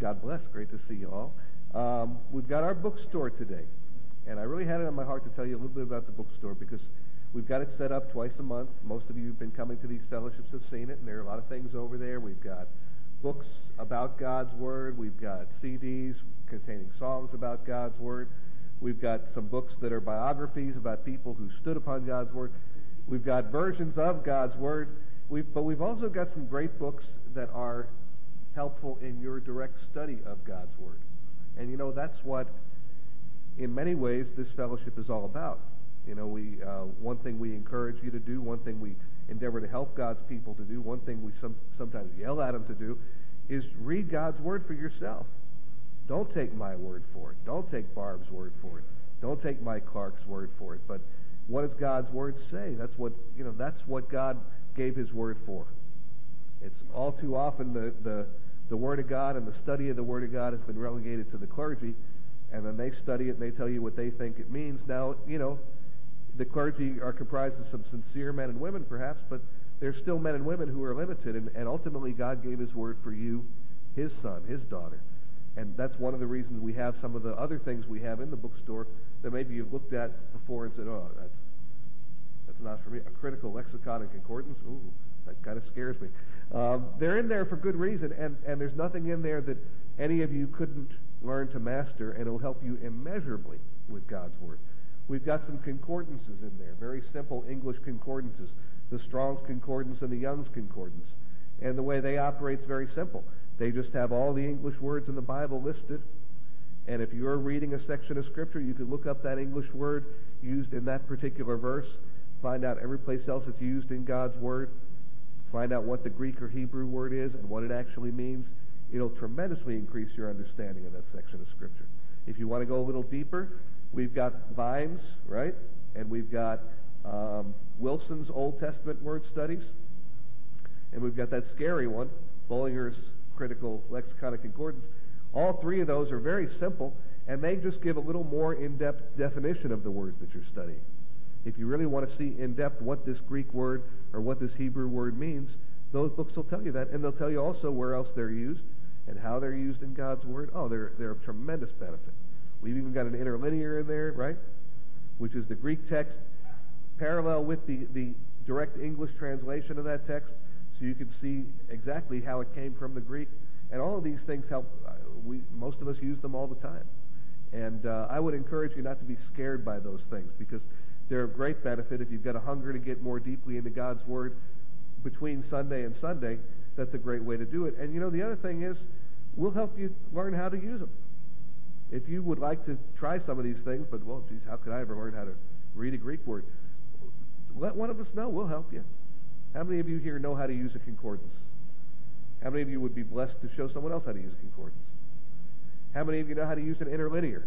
God bless. Great to see you all. We've got our bookstore today, and I really had it on my heart to tell you a little bit about the bookstore because we've got it set up twice a month. Most of you who've been coming to these fellowships have seen it, and there are a lot of things over there. We've got books about God's Word. We've got CDs containing songs about God's Word. We've got some books that are biographies about people who stood upon God's Word. We've got versions of God's Word. But we've also got some great books that are helpful in your direct study of God's Word. And, you know, that's what, in many ways, this fellowship is all about. You know, one thing we encourage you to do, one thing we endeavor to help God's people to do, one thing we sometimes yell at them to do, is read God's Word for yourself. Don't take my word for it. Don't take Barb's word for it. Don't take Mike Clark's word for it. But what does God's Word say? That's what God gave His Word for. It's all too often the Word of God and the study of the Word of God has been relegated to the clergy, and then they study it and they tell you what they think it means. Now, you know, the clergy are comprised of some sincere men and women, perhaps, but there's still men and women who are limited, and ultimately God gave His Word for you, His son, His daughter. And that's one of the reasons we have some of the other things we have in the bookstore that maybe you've looked at before and said, oh, that's not for me. A critical lexicon and concordance, ooh, that kind of scares me. They're in there for good reason, and there's nothing in there that any of you couldn't learn to master, and it'll help you immeasurably with God's Word. We've got some concordances in there, very simple English concordances, the Strong's Concordance and the Young's Concordance. And the way they operate is very simple. They just have all the English words in the Bible listed, and if you're reading a section of Scripture, you can look up that English word used in that particular verse, find out every place else it's used in God's Word, find out what the Greek or Hebrew word is and what it actually means. It'll tremendously increase your understanding of that section of Scripture. If you want to go a little deeper, we've got Vine's, right? And we've got Wilson's Old Testament Word Studies. And we've got that scary one, Bullinger's Critical Lexicon and Concordance. All three of those are very simple, and they just give a little more in-depth definition of the words that you're studying. If you really want to see in-depth what this Greek word or what this Hebrew word means, those books will tell you that, and they'll tell you also where else they're used and how they're used in God's Word. Oh, they're of tremendous benefit. We've even got an interlinear in there, right, which is the Greek text parallel with the direct English translation of that text, so you can see exactly how it came from the Greek. And all of these things help. Most of us use them all the time. And I would encourage you not to be scared by those things, because they're of great benefit. If you've got a hunger to get more deeply into God's Word between Sunday and Sunday, that's a great way to do it. And you know, the other thing is, we'll help you learn how to use them. If you would like to try some of these things, but, well, geez, how could I ever learn how to read a Greek word? Let one of us know. We'll help you. How many of you here know how to use a concordance? How many of you would be blessed to show someone else how to use a concordance? How many of you know how to use an interlinear?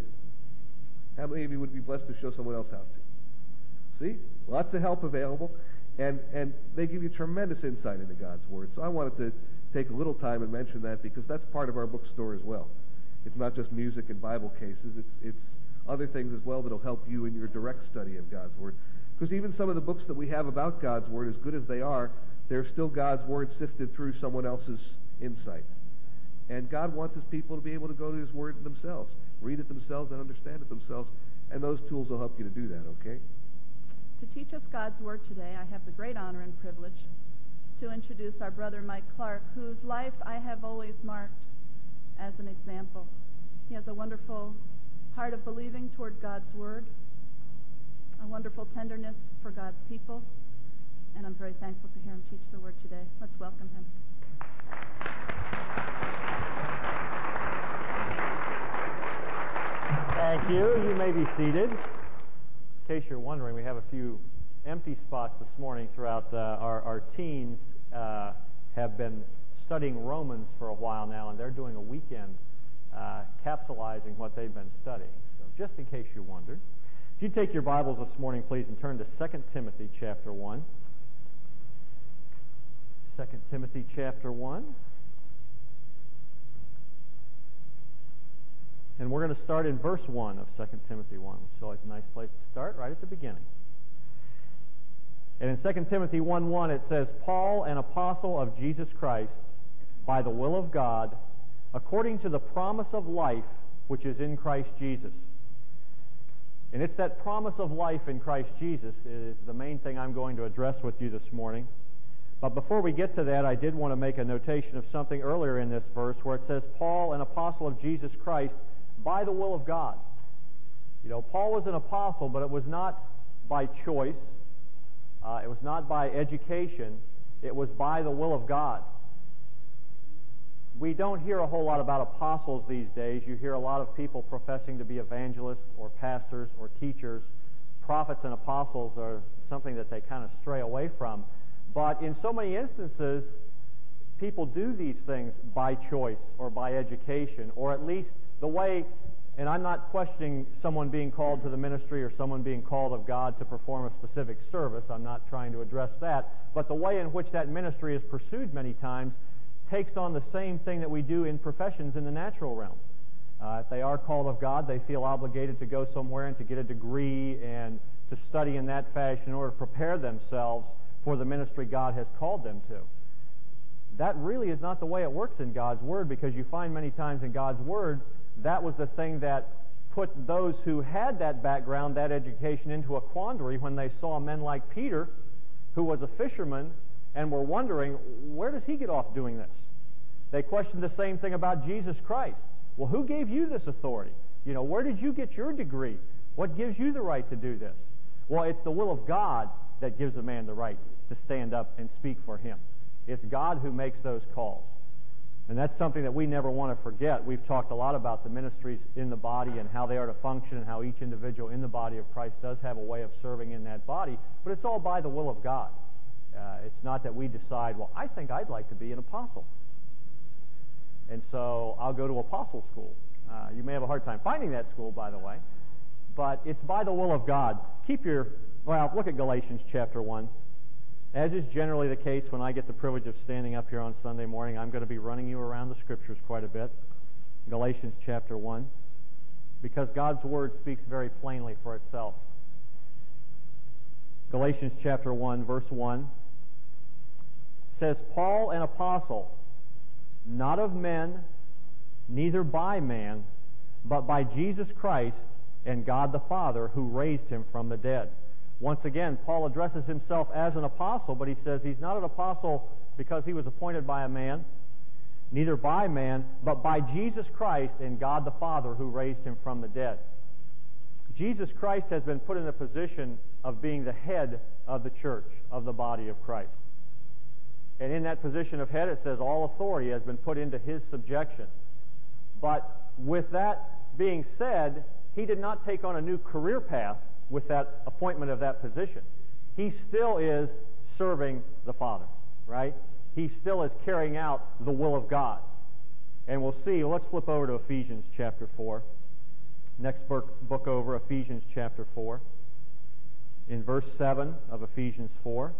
How many of you would be blessed to show someone else how to? See? Lots of help available, and they give you tremendous insight into God's Word. So I wanted to take a little time and mention that, because that's part of our bookstore as well. It's not just music and Bible cases. It's other things as well that will help you in your direct study of God's Word. Because even some of the books that we have about God's Word, as good as they are, they're still God's Word sifted through someone else's insight. And God wants His people to be able to go to His Word themselves, read it themselves, and understand it themselves. And those tools will help you to do that, okay? To teach us God's Word today, I have the great honor and privilege to introduce our brother Mike Clark, whose life I have always marked as an example. He has a wonderful heart of believing toward God's Word, a wonderful tenderness for God's people, and I'm very thankful to hear him teach the Word today. Let's welcome him. Thank you. You may be seated. In case you're wondering, we have a few empty spots this morning throughout our teens have been studying Romans for a while now, and they're doing a weekend capsulizing what they've been studying. So just in case you wondered. If you take your Bibles this morning, please, and turn to 2 Timothy chapter 1. 2 Timothy chapter 1. And we're going to start in verse 1 of 2 Timothy 1, which is always a nice place to start, right at the beginning. And in 2 Timothy 1:1 it says, Paul, an apostle of Jesus Christ, by the will of God, according to the promise of life which is in Christ Jesus. And it's that promise of life in Christ Jesus is the main thing I'm going to address with you this morning. But before we get to that, I did want to make a notation of something earlier in this verse where it says, Paul, an apostle of Jesus Christ, by the will of God. You know, Paul was an apostle, but it was not by choice. It was not by education. It was by the will of God. We don't hear a whole lot about apostles these days. You hear a lot of people professing to be evangelists or pastors or teachers. Prophets and apostles are something that they kind of stray away from. But in so many instances, people do these things by choice or by education, or at least the way, and I'm not questioning someone being called to the ministry or someone being called of God to perform a specific service. I'm not trying to address that. But the way in which that ministry is pursued many times takes on the same thing that we do in professions in the natural realm. If they are called of God, they feel obligated to go somewhere and to get a degree and to study in that fashion in order to prepare themselves for the ministry God has called them to. That really is not the way it works in God's Word, because you find many times in God's Word that was the thing that put those who had that background, that education, into a quandary when they saw men like Peter, who was a fisherman, and were wondering, where does he get off doing this? They questioned the same thing about Jesus Christ. Well, who gave you this authority? You know, where did you get your degree? What gives you the right to do this? Well, it's the will of God that gives a man the right to stand up and speak for him. It's God who makes those calls. And that's something that we never want to forget. We've talked a lot about the ministries in the body and how they are to function and how each individual in the body of Christ does have a way of serving in that body, but it's all by the will of God. It's not that we decide, well, I think I'd like to be an apostle, and so I'll go to apostle school. You may have a hard time finding that school, by the way, but it's by the will of God. Look at Galatians chapter 1. As is generally the case when I get the privilege of standing up here on Sunday morning, I'm going to be running you around the Scriptures quite a bit. Galatians chapter 1, because God's Word speaks very plainly for itself. Galatians chapter 1, verse 1 says, Paul, an apostle, not of men, neither by man, but by Jesus Christ and God the Father, who raised him from the dead. Once again, Paul addresses himself as an apostle, but he says he's not an apostle because he was appointed by a man, neither by man, but by Jesus Christ and God the Father, who raised him from the dead. Jesus Christ has been put in a position of being the head of the church, of the body of Christ. And in that position of head, it says all authority has been put into his subjection. But with that being said, he did not take on a new career path with that appointment of that position. He still is serving the Father, right? He still is carrying out the will of God. And we'll see. Let's flip over to Ephesians chapter 4. Next book over, Ephesians chapter 4. In verse 7 of Ephesians 4.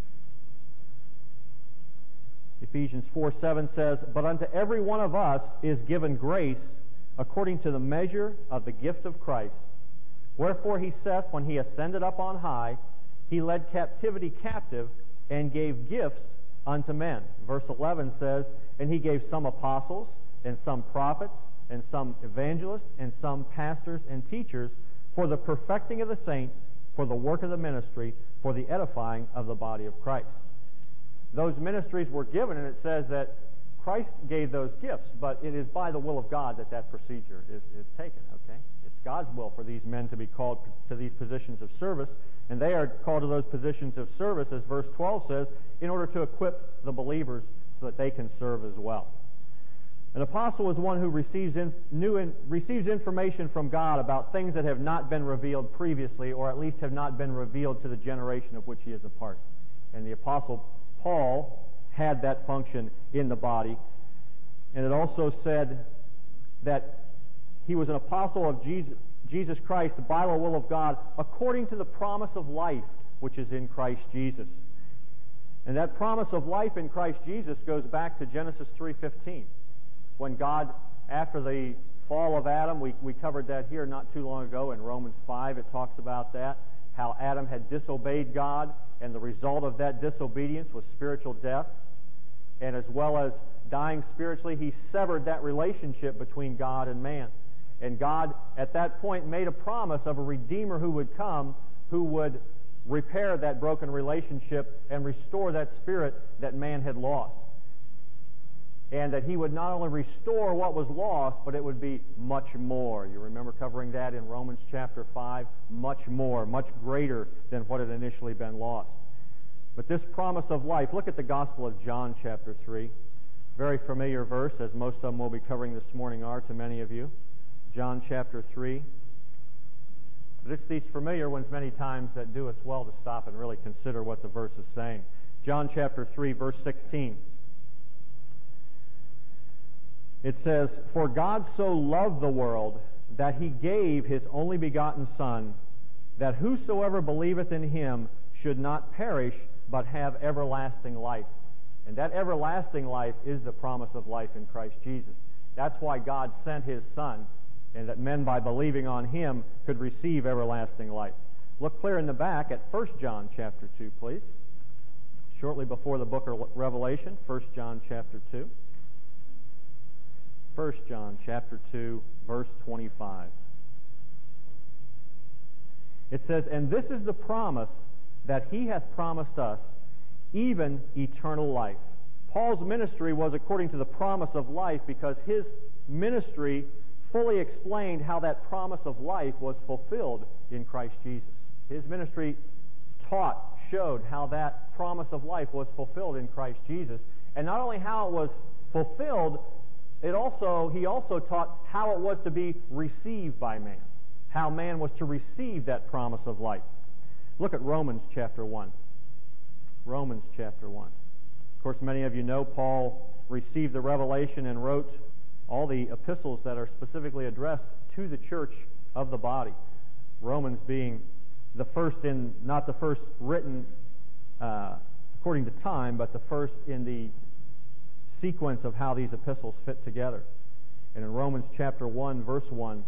Ephesians 4:7 says, But unto every one of us is given grace according to the measure of the gift of Christ. Wherefore he saith, when he ascended up on high, he led captivity captive and gave gifts unto men. Verse 11 says, And he gave some apostles, and some prophets, and some evangelists, and some pastors and teachers, for the perfecting of the saints, for the work of the ministry, for the edifying of the body of Christ. Those ministries were given, and it says that Christ gave those gifts, but it is by the will of God that that procedure is taken, okay? It's God's will for these men to be called to these positions of service, and they are called to those positions of service, as verse 12 says, in order to equip the believers so that they can serve as well. An apostle is one who receives information from God about things that have not been revealed previously, or at least have not been revealed to the generation of which he is a part. And the apostle Paul had that function in the body. And it also said that he was an apostle of Jesus Christ by the will of God, according to the promise of life which is in Christ Jesus. And that promise of life in Christ Jesus goes back to Genesis 3:15. When God, after the fall of Adam, we covered that here not too long ago in Romans 5, it talks about that, how Adam had disobeyed God, and the result of that disobedience was spiritual death. And as well as dying spiritually, he severed that relationship between God and man. And God, at that point, made a promise of a Redeemer who would come, who would repair that broken relationship and restore that spirit that man had lost. And that he would not only restore what was lost, but it would be much more. You remember covering that in Romans chapter 5? Much more, much greater than what had initially been lost. But this promise of life, look at the Gospel of John chapter 3. Very familiar verse, as most of them we'll be covering this morning are to many of you. John chapter 3. But it's these familiar ones many times that do us well to stop and really consider what the verse is saying. John chapter 3, verse 16. It says, "For God so loved the world that he gave his only begotten Son, that whosoever believeth in him should not perish, but have everlasting life." And that everlasting life is the promise of life in Christ Jesus. That's why God sent his Son, and that men by believing on him could receive everlasting life. Look clear in the back at 1 John chapter 2, please. Shortly before the book of Revelation, 1 John chapter 2. 1 John chapter 2, verse 25. It says, "And this is the promise that he hath promised us, even eternal life." Paul's ministry was according to the promise of life because his ministry fully explained how that promise of life was fulfilled in Christ Jesus. His ministry showed how that promise of life was fulfilled in Christ Jesus. And not only how it was fulfilled, he also taught how it was to be received by man, how man was to receive that promise of life. Look at Romans chapter 1. Romans chapter 1. Of course, many of you know Paul received the revelation and wrote all the epistles that are specifically addressed to the church of the body. Romans being the first not the first written according to time, but the first in the sequence of how these epistles fit together. And in Romans chapter 1, verse 1,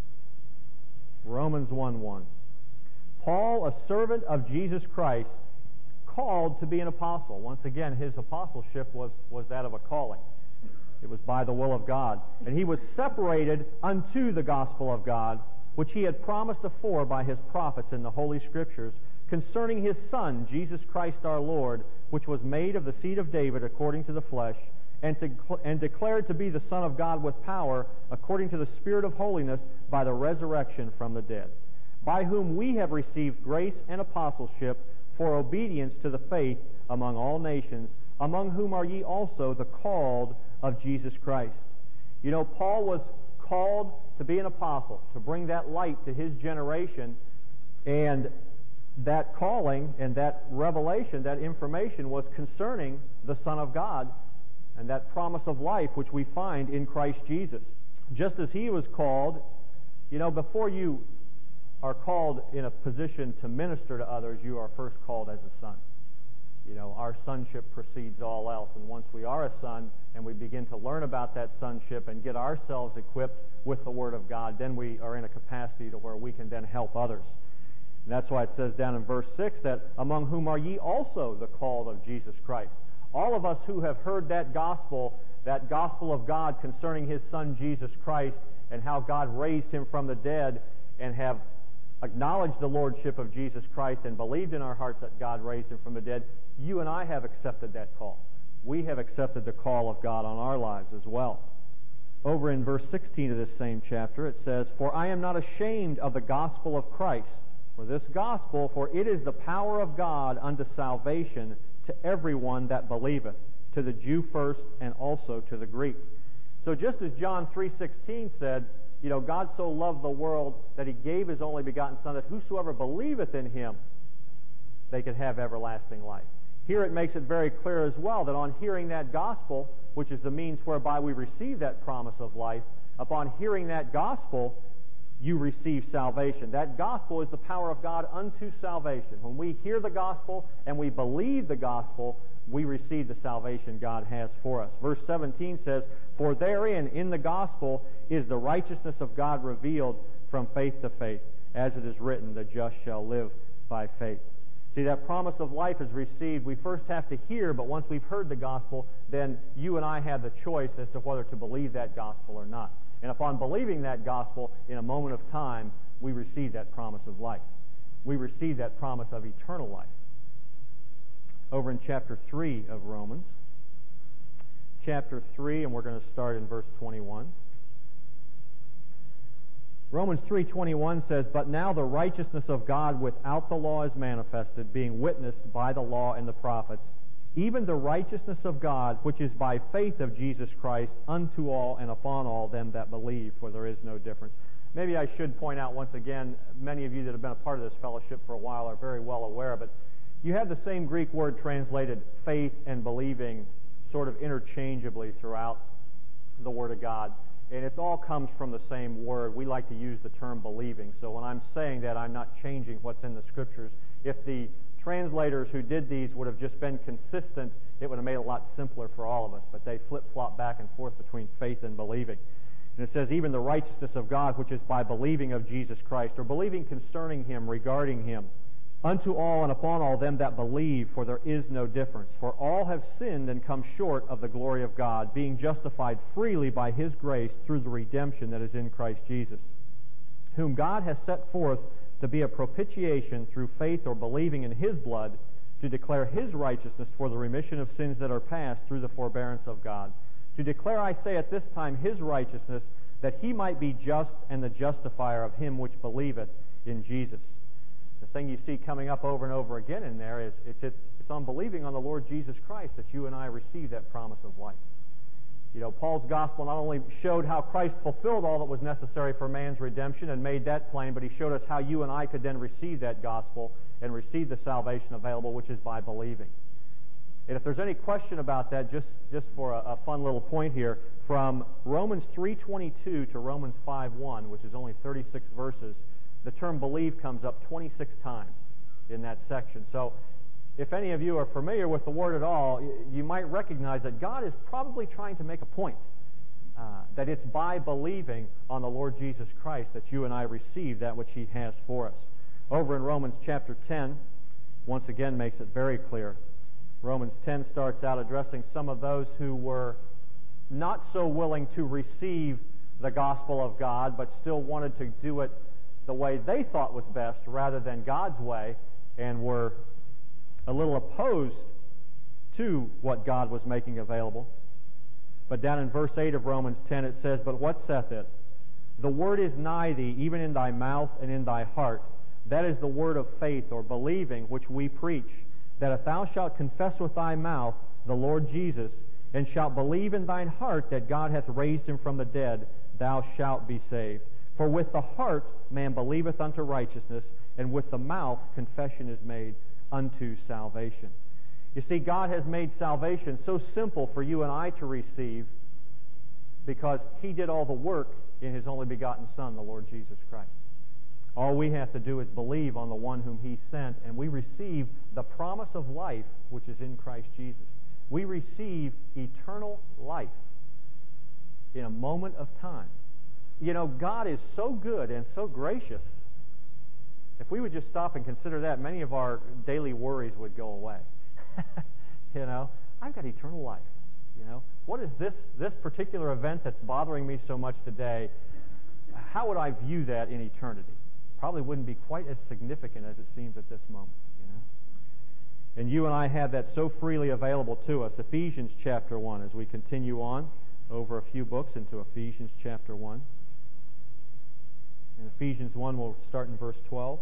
Romans 1:1, "Paul, a servant of Jesus Christ, called to be an apostle." Once again, his apostleship was that of a calling. It was by the will of God. "And he was separated unto the gospel of God, which he had promised afore by his prophets in the Holy Scriptures, concerning his Son, Jesus Christ our Lord, which was made of the seed of David according to the flesh, and declared to be the Son of God with power, according to the Spirit of holiness, by the resurrection from the dead, by whom we have received grace and apostleship for obedience to the faith among all nations, among whom are ye also the called of Jesus Christ." You know, Paul was called to be an apostle, to bring that light to his generation, and that calling and that revelation, that information was concerning the Son of God and that promise of life which we find in Christ Jesus. Just as he was called, you know, before you are called in a position to minister to others, you are first called as a son. You know, our sonship precedes all else, and once we are a son and we begin to learn about that sonship and get ourselves equipped with the Word of God, then we are in a capacity to where we can then help others. And that's why it says down in verse 6 that, "Among whom are ye also the called of Jesus Christ." All of us who have heard that gospel of God concerning his Son Jesus Christ and how God raised him from the dead, and have acknowledged the lordship of Jesus Christ and believed in our hearts that God raised him from the dead, you and I have accepted that call. We have accepted the call of God on our lives as well. Over in verse 16 of this same chapter, it says, "For I am not ashamed of the gospel of Christ, for this gospel, for it is the power of God unto salvation to everyone that believeth, to the Jew first, and also to the Greek." So just as John 3:16 said, you know, God so loved the world that he gave his only begotten Son, that whosoever believeth in him, they could have everlasting life. Here it makes it very clear as well that on hearing that gospel, which is the means whereby we receive that promise of life, upon hearing that gospel, you receive salvation. That gospel is the power of God unto salvation. When we hear the gospel and we believe the gospel, we receive the salvation God has for us. Verse 17 says, "For therein, in the gospel, is the righteousness of God revealed from faith to faith, as it is written, the just shall live by faith." See, that promise of life is received. We first have to hear, but once we've heard the gospel, then you and I have the choice as to whether to believe that gospel or not. And upon believing that gospel, in a moment of time, we receive that promise of life. We receive that promise of eternal life. Over in chapter 3 of Romans, chapter 3, and we're going to start in verse 21. Romans 3:21 says, "But now the righteousness of God without the law is manifested, being witnessed by the law and the prophets, even the righteousness of God, which is by faith of Jesus Christ, unto all and upon all them that believe, for there is no difference." Maybe I should point out once again, many of you that have been a part of this fellowship for a while are very well aware of it. You have the same Greek word translated faith and believing sort of interchangeably throughout the Word of God. And it all comes from the same word. We like to use the term believing. So when I'm saying that, I'm not changing what's in the Scriptures. If the translators who did these would have just been consistent, it would have made it a lot simpler for all of us. But they flip-flop back and forth between faith and believing. And it says, even the righteousness of God, which is by believing of Jesus Christ, or believing concerning Him, regarding Him, unto all and upon all them that believe, for there is no difference. For all have sinned and come short of the glory of God, being justified freely by His grace through the redemption that is in Christ Jesus, whom God has set forth to be a propitiation through faith or believing in His blood, to declare His righteousness for the remission of sins that are past through the forbearance of God. To declare, I say, at this time His righteousness, that He might be just and the justifier of him which believeth in Jesus. The thing you see coming up over and over again in there is it's on believing on the Lord Jesus Christ that you and I receive that promise of life. You know, Paul's gospel not only showed how Christ fulfilled all that was necessary for man's redemption and made that plain, but he showed us how you and I could then receive that gospel and receive the salvation available, which is by believing. And if there's any question about that, just for a fun little point here, from Romans 3:22 to Romans 5:1, which is only 36 verses, the term believe comes up 26 times in that section. So if any of you are familiar with the Word at all, you might recognize that God is probably trying to make a point, that it's by believing on the Lord Jesus Christ that you and I receive that which He has for us. Over in Romans chapter 10, once again makes it very clear. Romans 10 starts out addressing some of those who were not so willing to receive the gospel of God, but still wanted to do it the way they thought was best rather than God's way, and were a little opposed to what God was making available. But down in verse 8 of Romans 10 it says, "But what saith it? The word is nigh thee, even in thy mouth and in thy heart. That is the word of faith," or believing, "which we preach, that if thou shalt confess with thy mouth the Lord Jesus, and shalt believe in thine heart that God hath raised him from the dead, thou shalt be saved. For with the heart man believeth unto righteousness, and with the mouth confession is made unto salvation." You see, God has made salvation so simple for you and I to receive because He did all the work in His only begotten Son, the Lord Jesus Christ. All we have to do is believe on the one whom He sent, and we receive the promise of life which is in Christ Jesus. We receive eternal life in a moment of time. You know, God is so good and so gracious. If we would just stop and consider that, many of our daily worries would go away. You know, I've got eternal life. You know, what is this particular event that's bothering me so much today? How would I view that in eternity? Probably wouldn't be quite as significant as it seems at this moment. You know, and you and I have that so freely available to us. Ephesians chapter 1, as we continue on over a few books into Ephesians chapter 1. In Ephesians 1, we'll start in verse 12.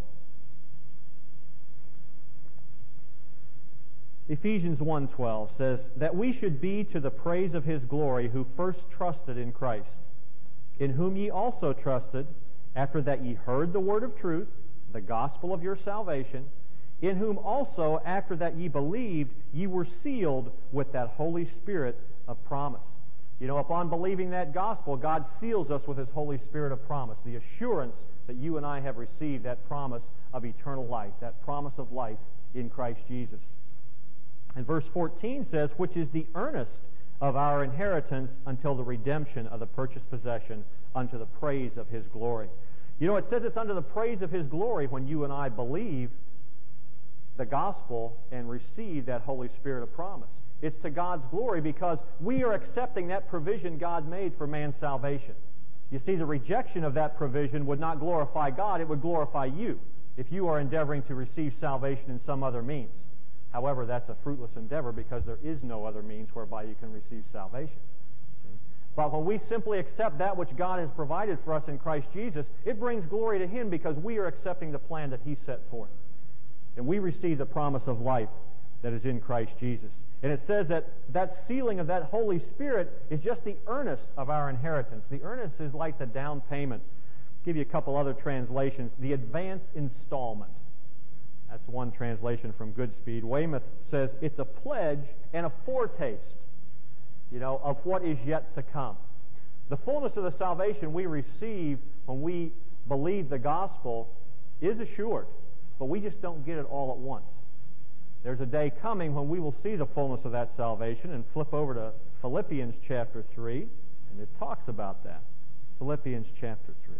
Ephesians 1:12 says, "That we should be to the praise of His glory, who first trusted in Christ, in whom ye also trusted, after that ye heard the word of truth, the gospel of your salvation, in whom also, after that ye believed, ye were sealed with that Holy Spirit of promise." You know, upon believing that gospel, God seals us with His Holy Spirit of promise, the assurance that you and I have received that promise of eternal life, that promise of life in Christ Jesus. And verse 14 says, "Which is the earnest of our inheritance until the redemption of the purchased possession, unto the praise of His glory." You know, it says it's unto the praise of His glory when you and I believe the gospel and receive that Holy Spirit of promise. It's to God's glory because we are accepting that provision God made for man's salvation. You see, the rejection of that provision would not glorify God, it would glorify you if you are endeavoring to receive salvation in some other means. However, that's a fruitless endeavor because there is no other means whereby you can receive salvation. But when we simply accept that which God has provided for us in Christ Jesus, it brings glory to Him because we are accepting the plan that He set forth. And we receive the promise of life that is in Christ Jesus. And it says that that sealing of that Holy Spirit is just the earnest of our inheritance. The earnest is like the down payment. I'll give you a couple other translations. The advance installment. That's one translation from Goodspeed. Weymouth says it's a pledge and a foretaste, of what is yet to come. The fullness of the salvation we receive when we believe the gospel is assured, but we just don't get it all at once. There's a day coming when we will see the fullness of that salvation, and flip over to Philippians chapter 3, and it talks about that. Philippians chapter 3.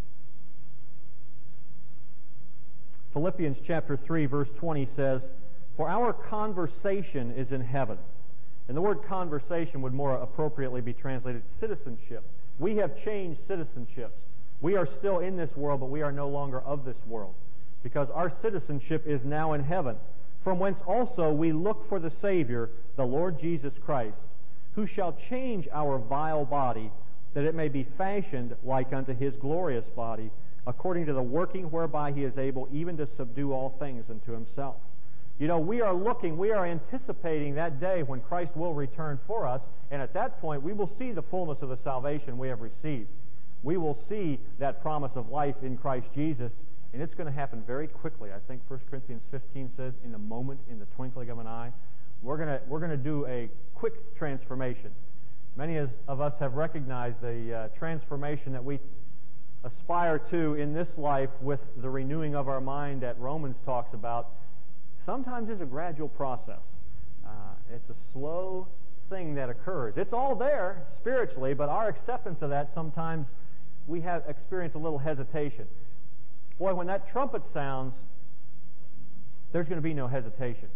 Philippians chapter 3, verse 20 says, "For our conversation is in heaven." And the word conversation would more appropriately be translated citizenship. We have changed citizenships. We are still in this world, but we are no longer of this world, because our citizenship is now in heaven, from whence also we look for the Savior, the Lord Jesus Christ, who shall change our vile body, that it may be fashioned like unto His glorious body, according to the working whereby He is able even to subdue all things unto Himself. We are anticipating that day when Christ will return for us, and at that point we will see the fullness of the salvation we have received. We will see that promise of life in Christ Jesus, and it's going to happen very quickly. I think 1 Corinthians 15 says, in a moment, in the twinkling of an eye. We're going to do a quick transformation. Many of us have recognized the transformation that we aspire to in this life with the renewing of our mind that Romans talks about. Sometimes it's a gradual process. It's a slow thing that occurs. It's all there spiritually, but our acceptance of that, sometimes we have experienced a little hesitation. Boy, when that trumpet sounds, there's going to be no hesitation.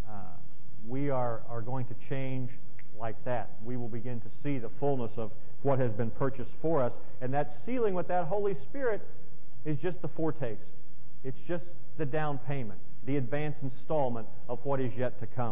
We are going to change like that. We will begin to see the fullness of what has been purchased for us, and that sealing with that Holy Spirit is just the foretaste. It's just the down payment, the advance installment of what is yet to come.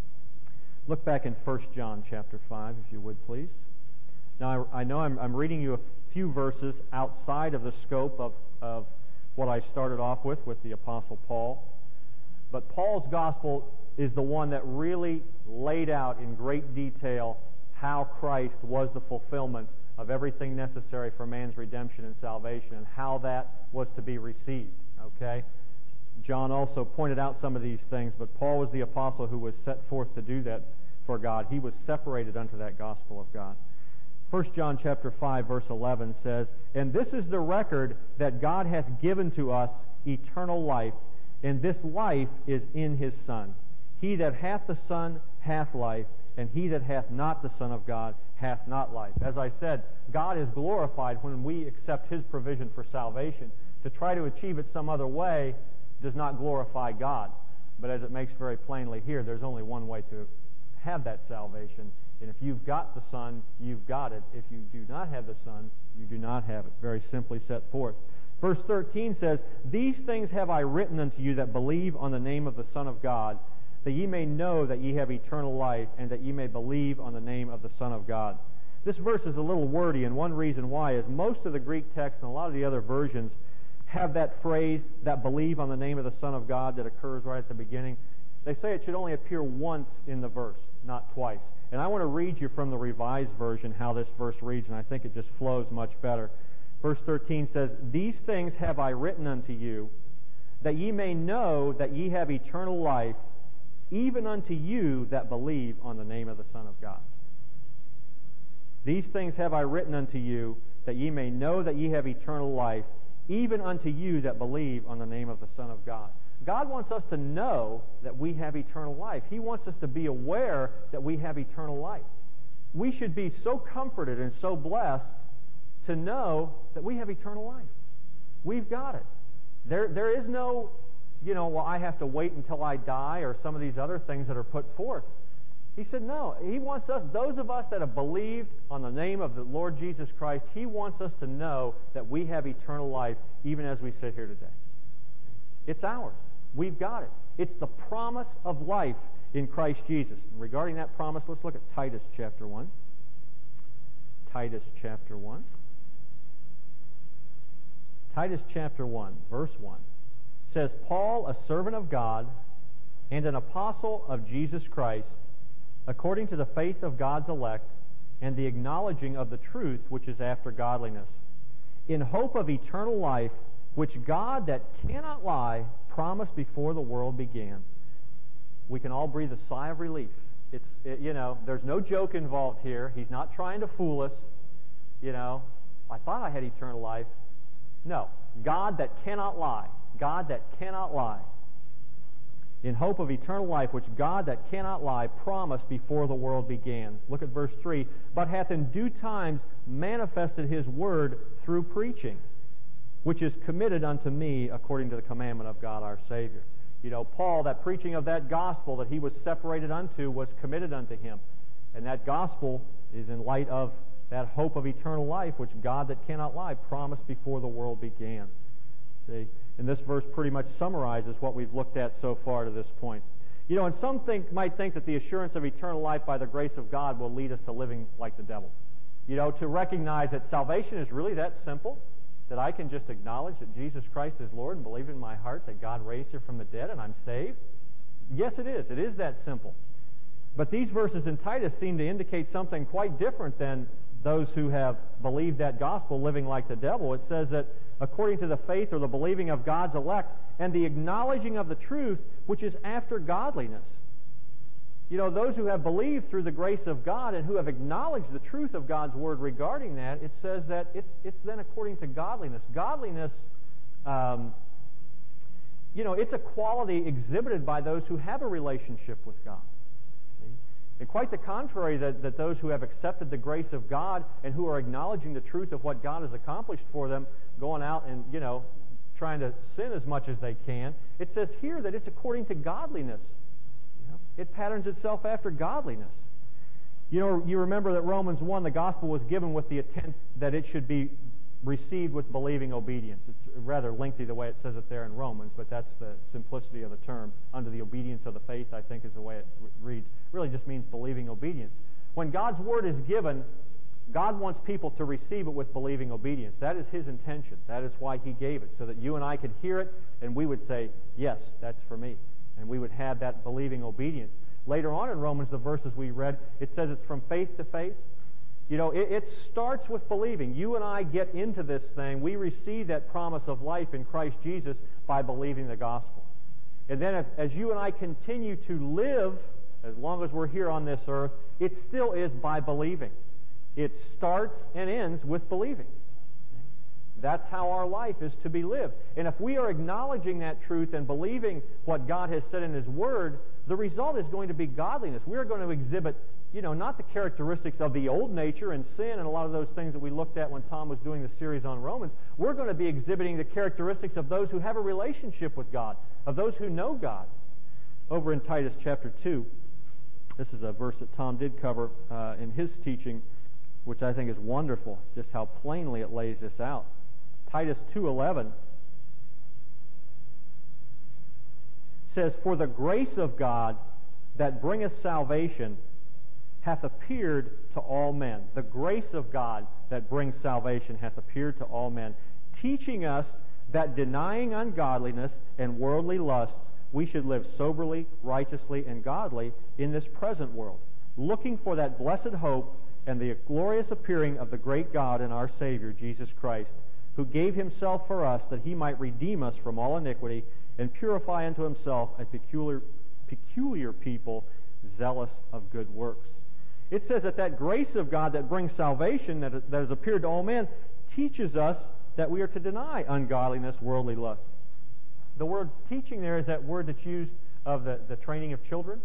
Look back in 1 John chapter 5, if you would, please. Now, I know I'm reading you a few verses outside of the scope of what I started off with the Apostle Paul. But Paul's gospel is the one that really laid out in great detail how Christ was the fulfillment of everything necessary for man's redemption and salvation, and how that was to be received. Okay? John also pointed out some of these things, but Paul was the apostle who was set forth to do that for God. He was separated unto that gospel of God. 1 John chapter 5, verse 11 says, "And this is the record that God hath given to us eternal life, and this life is in His Son. He that hath the Son hath life, and he that hath not the Son of God hath not life." As I said, God is glorified when we accept His provision for salvation. To try to achieve it some other way does not glorify God. But as it makes very plainly here, there's only one way to have that salvation. And if you've got the Son, you've got it. If you do not have the Son, you do not have it. Very simply set forth. Verse 13 says, "These things have I written unto you that believe on the name of the Son of God, that ye may know that ye have eternal life, and that ye may believe on the name of the Son of God." This verse is a little wordy, and one reason why is most of the Greek text and a lot of the other versions have that phrase, that believe on the name of the Son of God, that occurs right at the beginning. They say it should only appear once in the verse, not twice. And I want to read you from the Revised Version how this verse reads, and I think it just flows much better. Verse 13 says, "These things have I written unto you, that ye may know that ye have eternal life, even unto you that believe on the name of the Son of God." "These things have I written unto you, that ye may know that ye have eternal life, even unto you that believe on the name of the Son of God." God wants us to know that we have eternal life. He wants us to be aware that we have eternal life. We should be so comforted and so blessed to know that we have eternal life. We've got it. There is no well, I have to wait until I die, or some of these other things that are put forth. He said, no, he wants us, those of us that have believed on the name of the Lord Jesus Christ, he wants us to know that we have eternal life even as we sit here today. It's ours. We've got it. It's the promise of life in Christ Jesus. And regarding that promise, let's look at Titus chapter 1. Titus chapter 1. Titus chapter 1, verse 1 says, Paul, a servant of God and an apostle of Jesus Christ, according to the faith of God's elect and the acknowledging of the truth which is after godliness, in hope of eternal life, which God that cannot lie promised before the world began. We can all breathe a sigh of relief. There's no joke involved here. He's not trying to fool us. I thought I had eternal life. No. God that cannot lie. God that cannot lie. In hope of eternal life, which God that cannot lie promised before the world began. Look at verse 3. But hath in due times manifested his word through preaching, which is committed unto me according to the commandment of God our Savior. Paul, that preaching of that gospel that he was separated unto was committed unto him. And that gospel is in light of that hope of eternal life, which God that cannot lie promised before the world began. See? And this verse pretty much summarizes what we've looked at so far to this point. And some might think that the assurance of eternal life by the grace of God will lead us to living like the devil. To recognize that salvation is really that simple, that I can just acknowledge that Jesus Christ is Lord and believe in my heart that God raised him from the dead and I'm saved. Yes, it is. It is that simple. But these verses in Titus seem to indicate something quite different than those who have believed that gospel living like the devil. It says that according to the faith or the believing of God's elect and the acknowledging of the truth which is after godliness. Those who have believed through the grace of God and who have acknowledged the truth of God's word regarding that, it says that it's then according to godliness. Godliness, it's a quality exhibited by those who have a relationship with God. And quite the contrary, that those who have accepted the grace of God and who are acknowledging the truth of what God has accomplished for them, going out and, trying to sin as much as they can, it says here that it's according to godliness. It patterns itself after godliness. You remember that Romans 1, the gospel was given with the intent that it should be received with believing obedience. It's rather lengthy the way it says it there in Romans, but that's the simplicity of the term. Under the obedience of the faith, I think, is the way it reads. Really just means believing obedience. When God's word is given, God wants people to receive it with believing obedience. That is his intention. That is why he gave it, so that you and I could hear it and we would say, yes, that's for me. And we would have that believing obedience. Later on in Romans, the verses we read, it says it's from faith to faith. It starts with believing. You and I get into this thing. We receive that promise of life in Christ Jesus by believing the gospel. And then as you and I continue to live, as long as we're here on this earth, it still is by believing. It starts and ends with believing. That's how our life is to be lived. And if we are acknowledging that truth and believing what God has said in his word, the result is going to be godliness. We're going to exhibit, not the characteristics of the old nature and sin and a lot of those things that we looked at when Tom was doing the series on Romans. We're going to be exhibiting the characteristics of those who have a relationship with God, of those who know God. Over in Titus chapter 2, this is a verse that Tom did cover in his teaching, which I think is wonderful, just how plainly it lays this out. Titus 2:11 says, For the grace of God that bringeth salvation hath appeared to all men. The grace of God that brings salvation hath appeared to all men, teaching us that denying ungodliness and worldly lusts, we should live soberly, righteously, and godly in this present world, looking for that blessed hope and the glorious appearing of the great God and our Savior, Jesus Christ, who gave himself for us that he might redeem us from all iniquity and purify unto himself a peculiar people, zealous of good works. It says that grace of God that brings salvation, that has appeared to all men, teaches us that we are to deny ungodliness, worldly lust. The word teaching there is that word that's used of the training of children.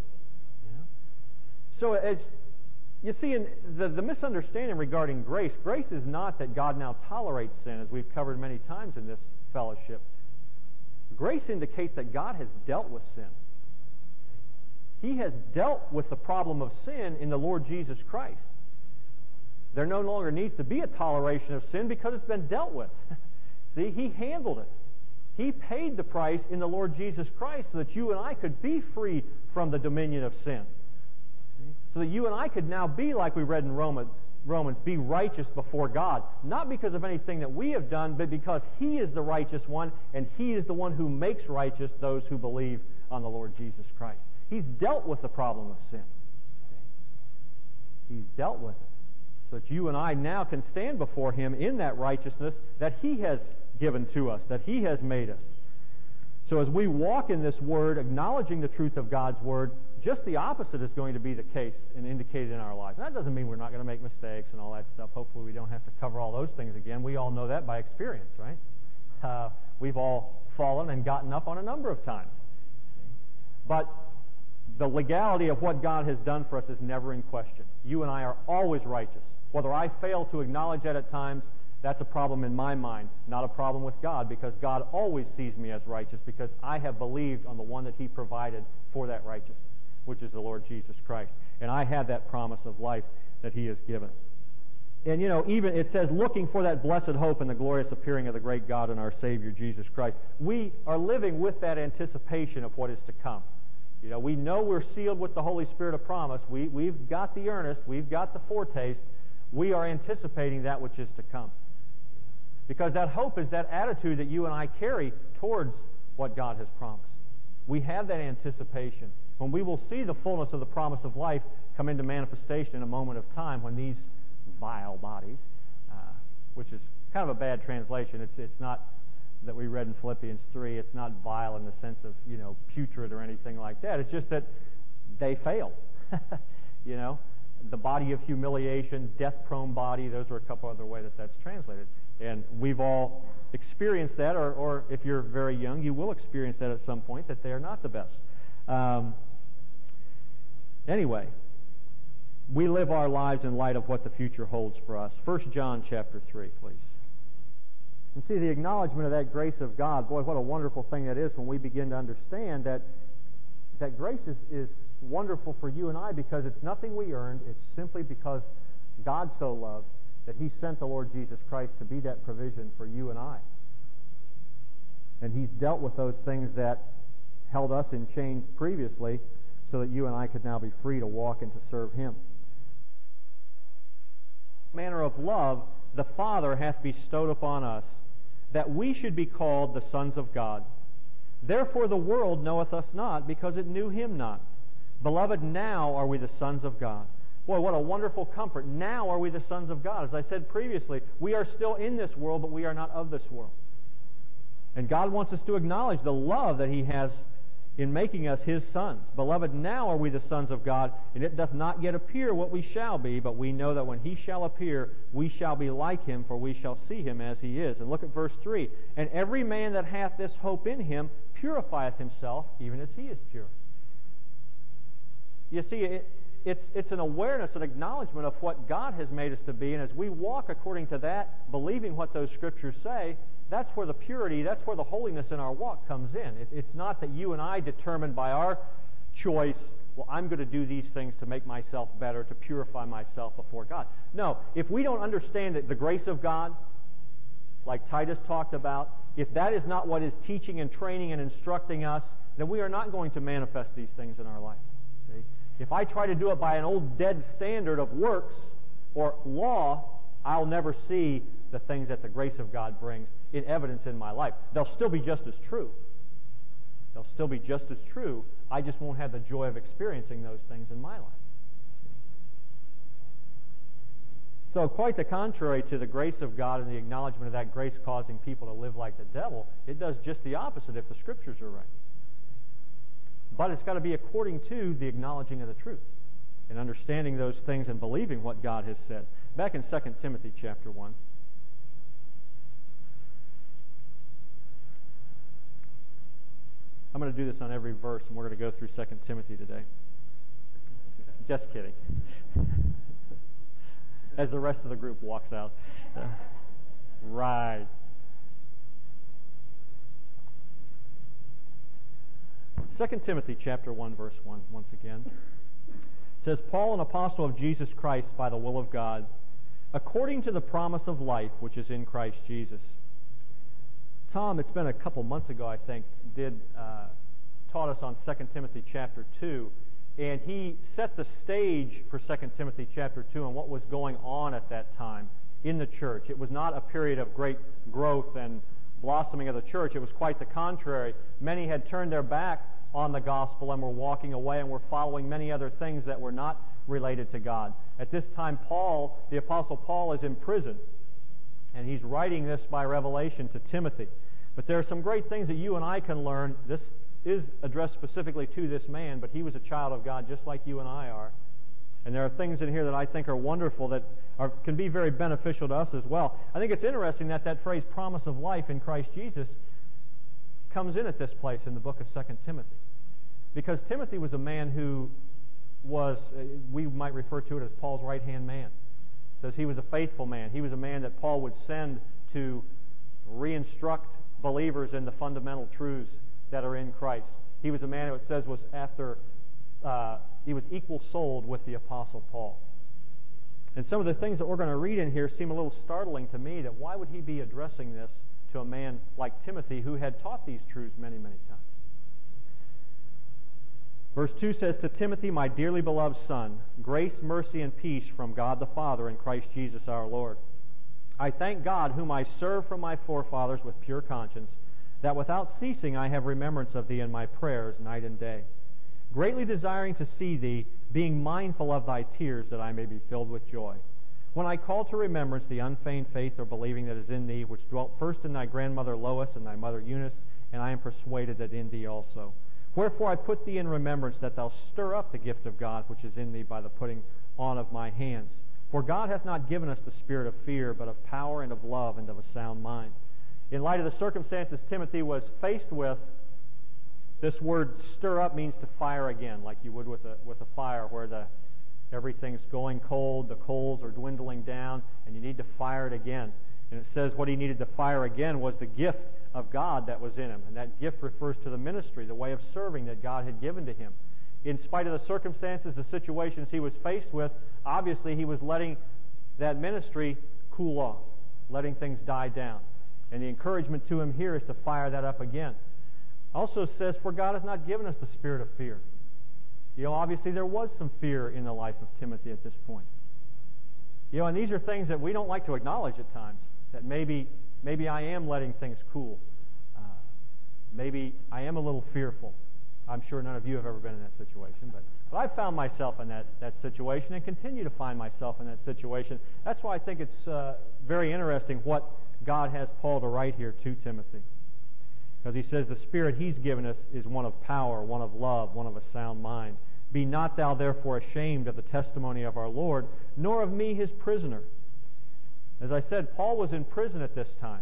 So as you see, in the misunderstanding regarding grace is not that God now tolerates sin, as we've covered many times in this fellowship. Grace indicates that God has dealt with sin. He has dealt with the problem of sin in the Lord Jesus Christ. There no longer needs to be a toleration of sin because it's been dealt with. See, He handled it. He paid the price in the Lord Jesus Christ so that you and I could be free from the dominion of sin. So that you and I could now be, like we read in Romans, be righteous before God. Not because of anything that we have done, but because He is the righteous one, and He is the one who makes righteous those who believe on the Lord Jesus Christ. He's dealt with the problem of sin. He's dealt with it. So that you and I now can stand before Him in that righteousness that He has given to us, that He has made us. So as we walk in this Word, acknowledging the truth of God's Word, just the opposite is going to be the case and indicated in our lives. And that doesn't mean we're not going to make mistakes and all that stuff. Hopefully we don't have to cover all those things again. We all know that by experience, right? We've all fallen and gotten up on a number of times. But the legality of what God has done for us is never in question. You and I are always righteous. Whether I fail to acknowledge that at times, that's a problem in my mind, not a problem with God, because God always sees me as righteous because I have believed on the one that He provided for that righteousness, which is the Lord Jesus Christ. And I have that promise of life that He has given. And, even it says, looking for that blessed hope and the glorious appearing of the great God and our Savior, Jesus Christ. We are living with that anticipation of what is to come. We know we're sealed with the Holy Spirit of promise. We've got the earnest. We've got the foretaste. We are anticipating that which is to come. Because that hope is that attitude that you and I carry towards what God has promised. We have that anticipation. When we will see the fullness of the promise of life come into manifestation in a moment of time, when these vile bodies, which is kind of a bad translation. It's not that we read in Philippians 3. It's not vile in the sense of, putrid or anything like that. It's just that they fail. The body of humiliation, death-prone body, those are a couple other ways that that's translated. And we've all experienced that, or if you're very young, you will experience that at some point, that they are not the best. Anyway, we live our lives in light of what the future holds for us. 1 John chapter 3, please. And see, the acknowledgement of that grace of God, boy, what a wonderful thing that is when we begin to understand that grace is wonderful for you and I because it's nothing we earned. It's simply because God so loved that He sent the Lord Jesus Christ to be that provision for you and I. And He's dealt with those things that held us in chains previously so that you and I could now be free to walk and to serve Him. Manner of love the Father hath bestowed upon us, that we should be called the sons of God. Therefore the world knoweth us not, because it knew Him not. Beloved, now are we the sons of God. Boy, what a wonderful comfort. Now are we the sons of God. As I said previously, we are still in this world, but we are not of this world. And God wants us to acknowledge the love that He has in making us His sons. Beloved, now are we the sons of God, and it doth not yet appear what we shall be, but we know that when He shall appear, we shall be like Him, for we shall see Him as He is. And look at verse 3. And every man that hath this hope in Him purifieth himself, even as He is pure. You see, it's an awareness, an acknowledgement of what God has made us to be, and as we walk according to that, believing what those Scriptures say, that's where the purity, that's where the holiness in our walk comes in. It's not that you and I determine by our choice, well, I'm going to do these things to make myself better, to purify myself before God. No, if we don't understand that the grace of God, like Titus talked about, if that is not what is teaching and training and instructing us, then we are not going to manifest these things in our life. See? If I try to do it by an old dead standard of works or law, I'll never see the things that the grace of God brings in evidence in my life. They'll still be just as true. They'll still be just as true. I just won't have the joy of experiencing those things in my life. So quite the contrary to the grace of God and the acknowledgement of that grace causing people to live like the devil, it does just the opposite if the Scriptures are right. But it's got to be according to the acknowledging of the truth and understanding those things and believing what God has said. Back in 2 Timothy chapter 1. I'm going to do this on every verse, and we're going to go through 2 Timothy today. Just kidding. As the rest of the group walks out. Right. 2 Timothy chapter 1, verse 1, once again. It says, Paul, an apostle of Jesus Christ by the will of God, according to the promise of life which is in Christ Jesus. Tom, it's been a couple months ago, I think, taught us on 2 Timothy chapter 2, and he set the stage for 2 Timothy chapter 2 and what was going on at that time in the church. It was not a period of great growth and blossoming of the church. It was quite the contrary. Many had turned their back on the gospel and were walking away and were following many other things that were not related to God. At this time, Paul, the Apostle Paul, is in prison, and he's writing this by revelation to Timothy. But there are some great things that you and I can learn. This is addressed specifically to this man, but he was a child of God just like you and I are. And there are things in here that I think are wonderful that can be very beneficial to us as well. I think it's interesting that that phrase, promise of life in Christ Jesus, comes in at this place in the book of 2 Timothy. Because Timothy was a man who was, we might refer to it as Paul's right-hand man. It says he was a faithful man. He was a man that Paul would send to re-instruct believers in the fundamental truths that are in Christ. He was a man who it says was he was equal-souled with the Apostle Paul. And some of the things that we're going to read in here seem a little startling to me, that why would he be addressing this to a man like Timothy who had taught these truths many, many times? Verse 2 says, To Timothy, my dearly beloved son, grace, mercy, and peace from God the Father and Christ Jesus our Lord. I thank God, whom I serve from my forefathers with pure conscience, that without ceasing I have remembrance of thee in my prayers night and day, greatly desiring to see thee, being mindful of thy tears, that I may be filled with joy. When I call to remembrance the unfeigned faith or believing that is in thee, which dwelt first in thy grandmother Lois and thy mother Eunice, and I am persuaded that in thee also. Wherefore I put thee in remembrance, that thou stir up the gift of God which is in thee by the putting on of my hands. For God hath not given us the spirit of fear, but of power and of love and of a sound mind. In light of the circumstances Timothy was faced with, this word stir up means to fire again, like you would with a fire where everything's going cold, the coals are dwindling down, and you need to fire it again. And it says what he needed to fire again was the gift of God that was in him. And that gift refers to the ministry, the way of serving that God had given to him. In spite of the circumstances, the situations he was faced with, obviously he was letting that ministry cool off, letting things die down. And the encouragement to him here is to fire that up again. Also says, for God has not given us the spirit of fear. You know, obviously there was some fear in the life of Timothy at this point. You know, and these are things that we don't like to acknowledge at times, that maybe I am letting things cool. Maybe I am a little fearful. I'm sure none of you have ever been in that situation, but I've found myself in that situation and continue to find myself in that situation. That's why I think it's very interesting what God has Paul to write here to Timothy. Because he says the Spirit he's given us is one of power, one of love, one of a sound mind. Be not thou therefore ashamed of the testimony of our Lord, nor of me his prisoner. As I said, Paul was in prison at this time.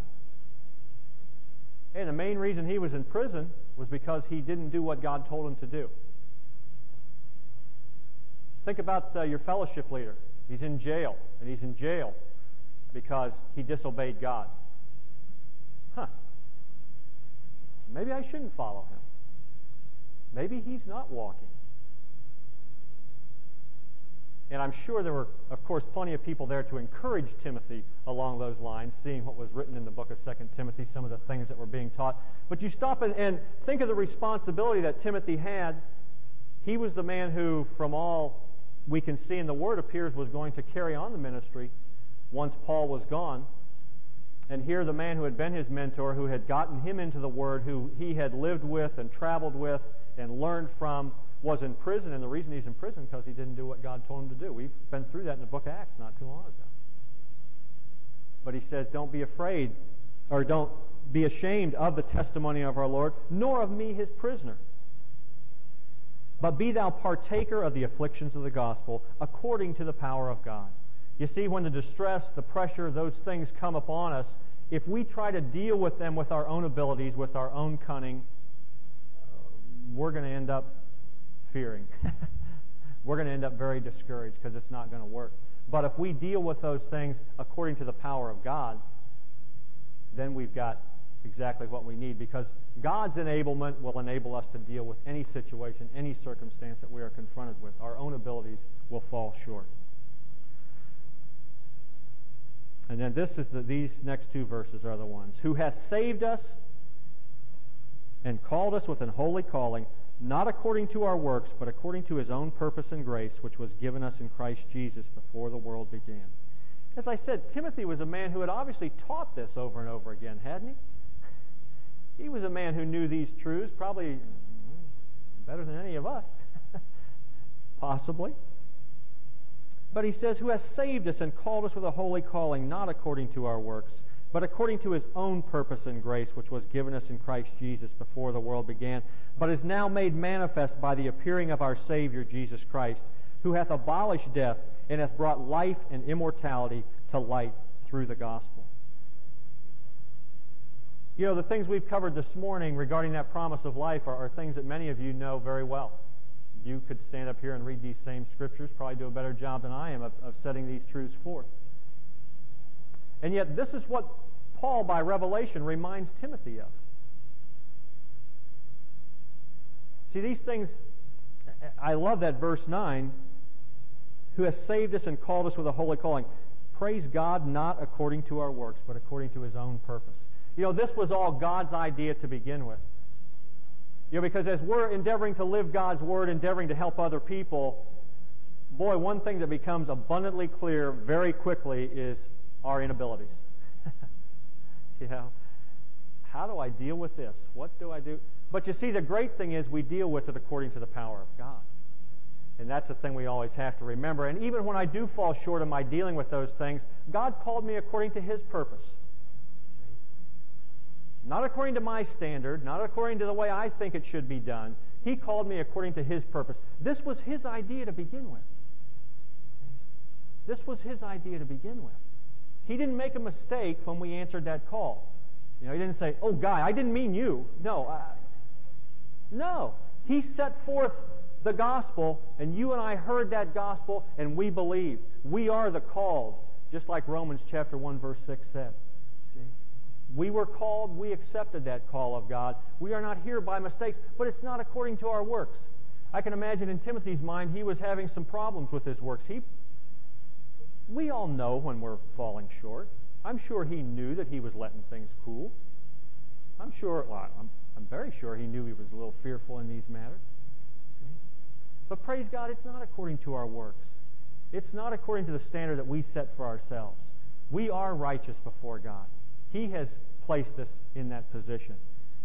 And the main reason he was in prison was because he didn't do what God told him to do. Think about your fellowship leader. He's in jail, and he's in jail because he disobeyed God. Maybe I shouldn't follow him. Maybe he's not walking. And I'm sure there were, of course, plenty of people there to encourage Timothy along those lines, seeing what was written in the book of 2 Timothy, some of the things that were being taught. But you stop and think of the responsibility that Timothy had. He was the man who, from all we can see in the Word, appears was going to carry on the ministry once Paul was gone. And here the man who had been his mentor, who had gotten him into the Word, who he had lived with and traveled with and learned from, was in prison. And the reason he's in prison is because he didn't do what God told him to do. We've been through that in the book of Acts not too long ago. But he says, don't be afraid, or don't be ashamed of the testimony of our Lord, nor of me his prisoner. But be thou partaker of the afflictions of the gospel, according to the power of God. You see, when the distress, the pressure, those things come upon us, if we try to deal with them with our own abilities, with our own cunning, we're going to end up fearing. We're going to end up very discouraged because it's not going to work. But if we deal with those things according to the power of God, then we've got exactly what we need, because God's enablement will enable us to deal with any situation, any circumstance that we are confronted with. Our own abilities will fall short. And then these next two verses are the ones. Who has saved us and called us with an holy calling, not according to our works, but according to his own purpose and grace, which was given us in Christ Jesus before the world began. As I said, Timothy was a man who had obviously taught this over and over again, hadn't he? He was a man who knew these truths, probably better than any of us, possibly. But he says, who has saved us and called us with a holy calling, not according to our works, but according to his own purpose and grace, which was given us in Christ Jesus before the world began, but is now made manifest by the appearing of our Savior, Jesus Christ, who hath abolished death and hath brought life and immortality to light through the gospel. You know, the things we've covered this morning regarding that promise of life are things that many of you know very well. You could stand up here and read these same scriptures, probably do a better job than I am of setting these truths forth. And yet this is what Paul, by revelation, reminds Timothy of. See, these things, I love that verse 9, who has saved us and called us with a holy calling. Praise God, not according to our works, but according to his own purpose. You know, this was all God's idea to begin with. You know, because as we're endeavoring to live God's Word, endeavoring to help other people, boy, one thing that becomes abundantly clear very quickly is our inabilities. You know, how do I deal with this? What do I do? But you see, the great thing is we deal with it according to the power of God. And that's the thing we always have to remember. And even when I do fall short of my dealing with those things, God called me according to his purpose. Not according to my standard, not according to the way I think it should be done. He called me according to his purpose. This was his idea to begin with. This was his idea to begin with. He didn't make a mistake when we answered that call. You know, he didn't say, "Oh, Guy, I didn't mean you." No. No. He set forth the gospel, and you and I heard that gospel, and we believed. We are the called, just like Romans chapter 1, verse 6 said. See? We were called, we accepted that call of God. We are not here by mistakes, but it's not according to our works. I can imagine in Timothy's mind, he was having some problems with his works. We all know when we're falling short. I'm sure he knew that he was letting things cool. I'm very sure he knew he was a little fearful in these matters. But praise God, it's not according to our works. It's not according to the standard that we set for ourselves. We are righteous before God. He has placed us in that position.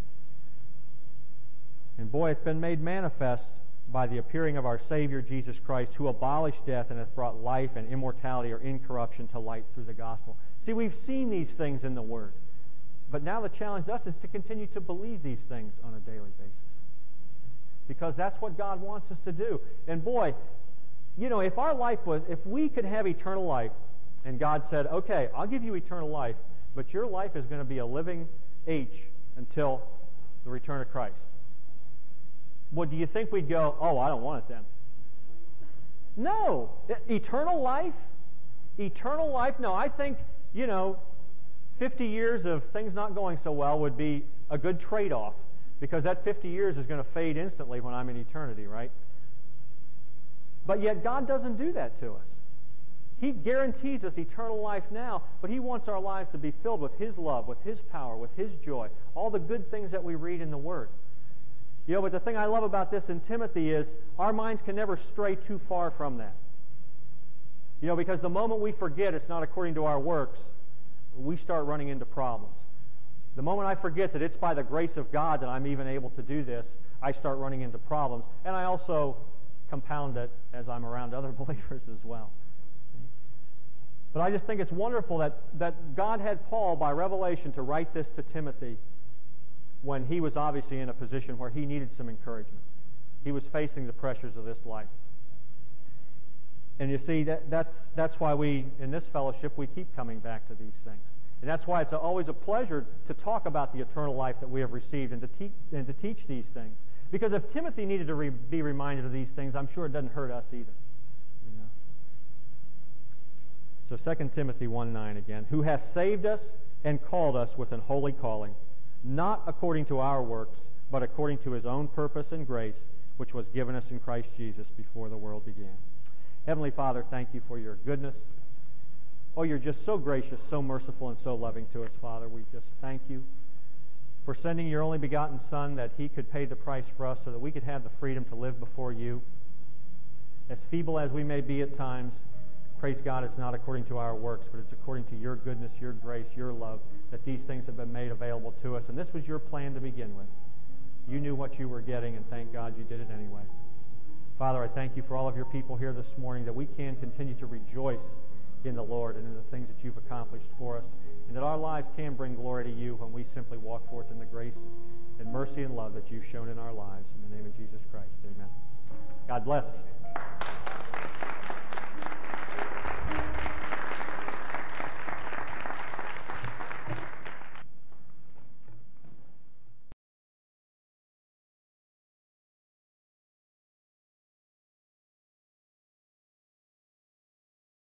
And boy, it's been made manifest by the appearing of our Savior, Jesus Christ, who abolished death and hath brought life and immortality or incorruption to light through the gospel. See, we've seen these things in the Word. But now the challenge to us is to continue to believe these things on a daily basis. Because that's what God wants us to do. And boy, you know, if we could have eternal life, and God said, "Okay, I'll give you eternal life, but your life is going to be a living H until the return of Christ." Well, do you think we'd go, "Oh, I don't want it then"? No. Eternal life? Eternal life? No, I think, 50 years of things not going so well would be a good trade-off, because that 50 years is going to fade instantly when I'm in eternity, right? But yet God doesn't do that to us. He guarantees us eternal life now, but he wants our lives to be filled with his love, with his power, with his joy, all the good things that we read in the Word. But the thing I love about this in Timothy is our minds can never stray too far from that. Because the moment we forget it's not according to our works, we start running into problems. The moment I forget that it's by the grace of God that I'm even able to do this, I start running into problems. And I also compound it as I'm around other believers as well. But I just think it's wonderful that God had Paul, by revelation, to write this to Timothy when he was obviously in a position where he needed some encouragement. He was facing the pressures of this life. And you see, that's why we, in this fellowship, we keep coming back to these things. And that's why it's always a pleasure to talk about the eternal life that we have received and to teach these things. Because if Timothy needed to be reminded of these things, I'm sure it doesn't hurt us either. So 2 Timothy 1:9 again. Who hath saved us and called us with an holy calling, not according to our works, but according to his own purpose and grace, which was given us in Christ Jesus before the world began. Heavenly Father, thank you for your goodness. Oh, you're just so gracious, so merciful, and so loving to us, Father. We just thank you for sending your only begotten Son, that he could pay the price for us so that we could have the freedom to live before you. As feeble as we may be at times, praise God, it's not according to our works, but it's according to your goodness, your grace, your love, that these things have been made available to us. And this was your plan to begin with. You knew what you were getting, and thank God you did it anyway. Father, I thank you for all of your people here this morning, that we can continue to rejoice in the Lord and in the things that you've accomplished for us, and that our lives can bring glory to you when we simply walk forth in the grace and mercy and love that you've shown in our lives. In the name of Jesus Christ, amen. God bless.